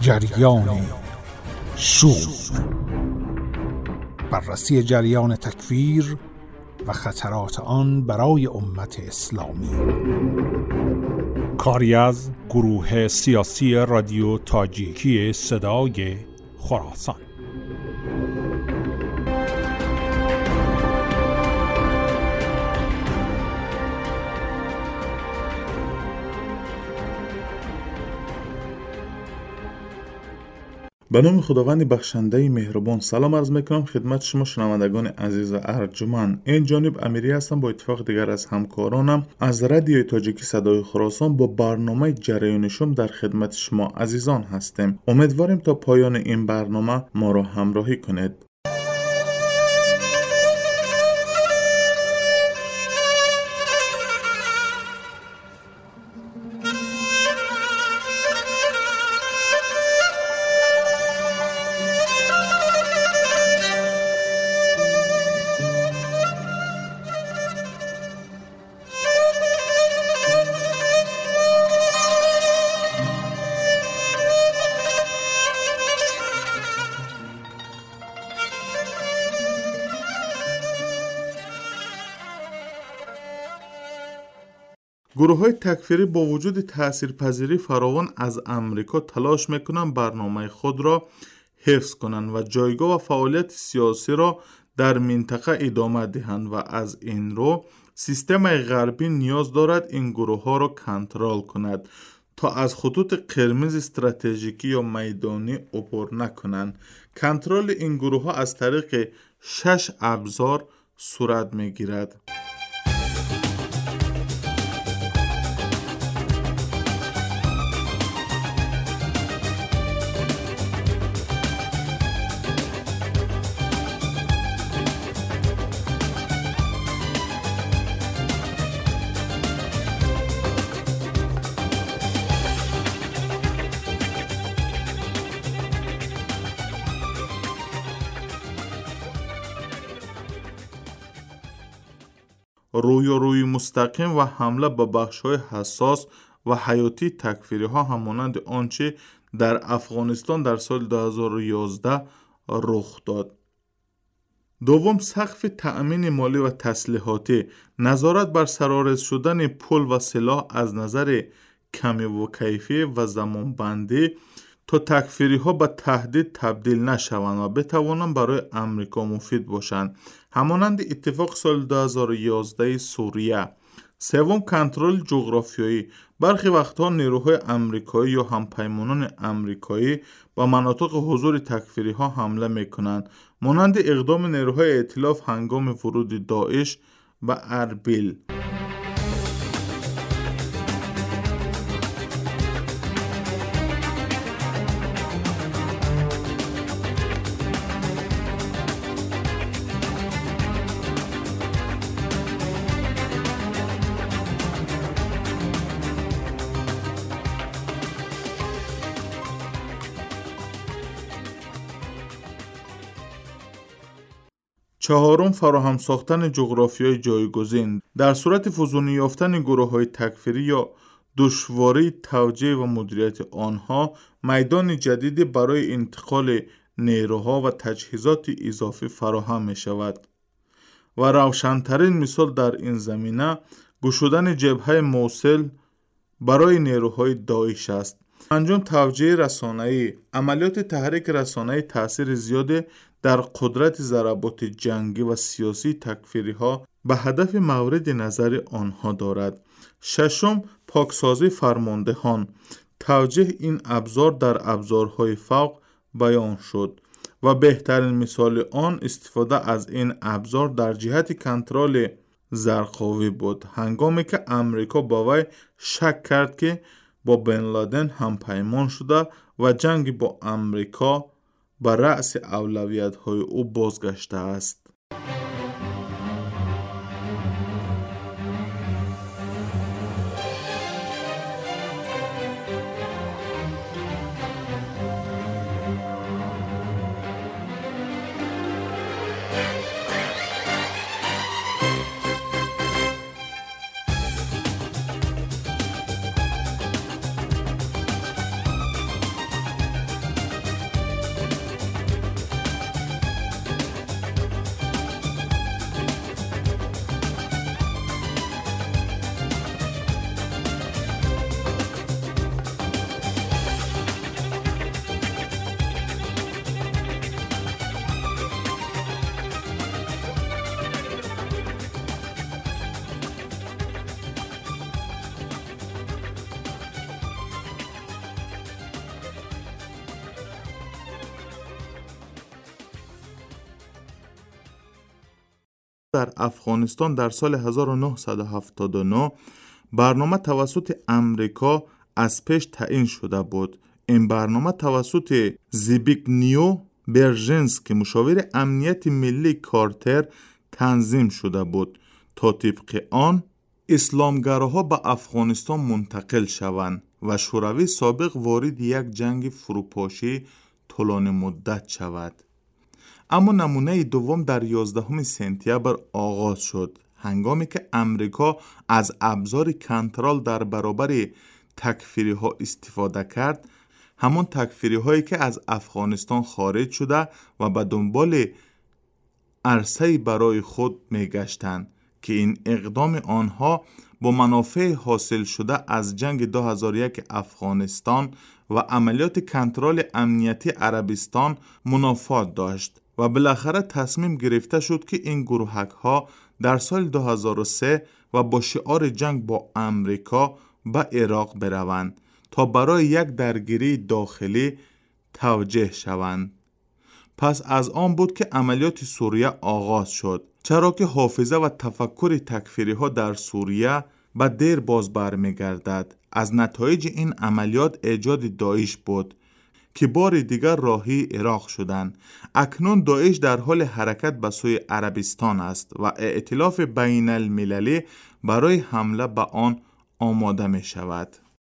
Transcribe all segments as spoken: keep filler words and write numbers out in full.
جریان شور، بررسی جریان تکفیر و خطرات آن برای امت اسلامی. کاری از گروه سیاسی رادیو تاجیکی صدای خراسان. به نام خداوند بخشنده مهربان. سلام عرض میکنم خدمت شما شنوندگان عزیز ارجمند. این جانب امیری هستم. با اتفاق دیگر از همکارانم از رادیو تاجیکی صدای خراسان با برنامه جریان شوم در خدمت شما عزیزان هستیم. امیدواریم تا پایان این برنامه ما را همراهی کنید. گروه های تکفیری با وجود تاثیرپذیری فراوان از امریکا تلاش میکنند برنامه خود را حفظ کنند و جایگاه و فعالیت سیاسی را در منطقه ادامه دهند و از این رو سیستم غربی نیاز دارد این گروه ها را کنترل کند تا از خطوط قرمز استراتژیکی یا میدانی عبور نکنند. کنترل این گروه ها از طریق شش ابزار صورت میگیرد. رویارویی مستقیم و حمله به بخش‌های حساس و حیاتی تکفیری ها همانند آنچه در افغانستان در سال دو هزار و یازده رخ داد. دوم، سقف تأمین مالی و تسلیحاتی، نظارت بر سرآرز شدن پول و سلاح از نظر کمی و کیفی و زمانبندی تا تکفیری ها به تهدید تبدیل نشوند و بتوانند برای امریکا مفید باشند، همانند اتفاق سال دو هزار و یازده سوریه. سوم، کنترل جغرافیایی، برخی وقتها نیروهای امریکایی یا همپیمانان امریکایی به مناطق حضور تکفیری ها حمله میکنند، مانند اقدام نیروهای ائتلاف هنگام ورود داعش به اربیل. چهارم، فراهم ساختن جغرافیای جایگزین، در صورت فزونی یافتن گروه های تکفیری یا دشواری توجیه و مدیریت آنها، میدان جدیدی برای انتقال نیروها و تجهیزات اضافی فراهم می شود و روشنترین مثال در این زمینه گشودن جبهه موصل برای نیروهای داعش است. پنجم، توجیه رسانه‌ای، عملیات تحریک رسانه‌ای تأثیر زیادی در قدرت ضربات جنگی و سیاسی تکفیری ها به هدف مورد نظر آنها دارد. ششم، پاکسازی فرماندهان، توجیه این ابزار در ابزارهای فوق بیان شد و بهترین مثال آن استفاده از این ابزار در جهت کنترل زرقاوی بود، هنگامی که امریکا با وی شک کرد که با بن لادن همپیمان شده و جنگ با امریکا به رأس اولویت‌های او بازگشته است. در افغانستان در سال هزار و نهصد و هفتاد و نه برنامه توسط امریکا از پیش تعیین شده بود. این برنامه توسط زبیگنیو برژنسکی مشاور امنیت ملی کارتر تنظیم شده بود تا طبق آن اسلامگراها به افغانستان منتقل شوند و شوروی سابق وارد یک جنگ فروپاشی طولانی مدت شود. اما نمونه دوم در یازدهم سپتامبر آغاز شد، هنگامی که امریکا از ابزار کنترل در برابر تکفیری ها استفاده کرد، همون تکفیری هایی که از افغانستان خارج شده و به دنبال عرصه برای خود می گشتند که این اقدام آنها با منافع حاصل شده از جنگ دو هزار و یک افغانستان و عملیات کنترل امنیتی عربستان منافات داشت و بالاخره تصمیم گرفته شد که این گروهک ها در سال دو هزار و سه و با شعار جنگ با امریکا به عراق بروند تا برای یک درگیری داخلی توجه شوند. پس از آن بود که عملیات سوریه آغاز شد، چرا که حافظه و تفکر تکفیری ها در سوریه به دیر باز برمی گردد. از نتایج این عملیات ایجاد داعش بود که بار دیگر راهی عراق شدند. اکنون داعش در حال حرکت به سوی عربستان است و ائتلاف بین المللی برای حمله به آن آماده می شود.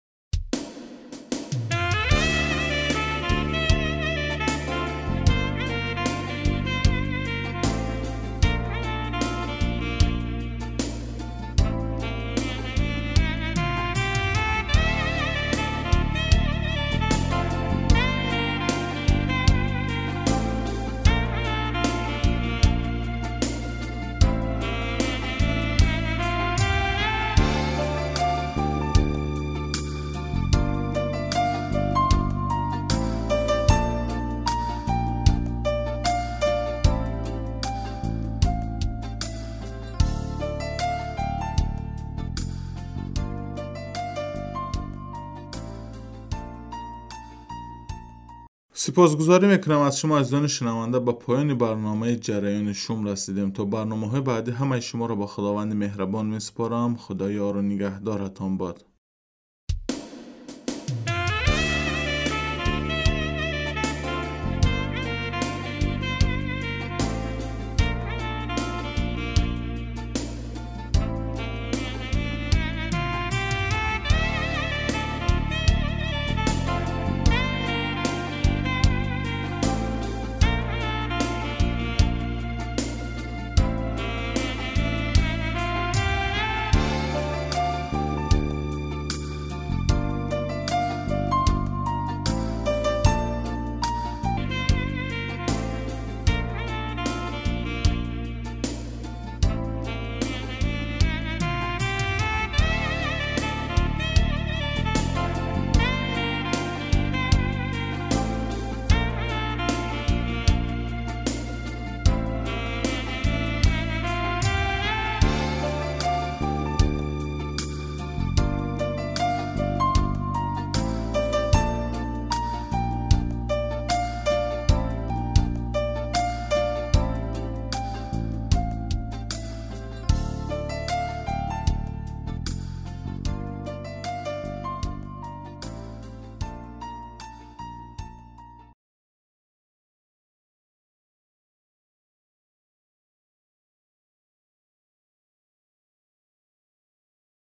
سپاسگزاری میکنم از شما عزیزان شنونده. با پایان برنامه جریان شوم رسیدیم. تا برنامه های بعدی همه شما را با خداوند مهربان میسپارم. خدای یار و نگهدارتان باد.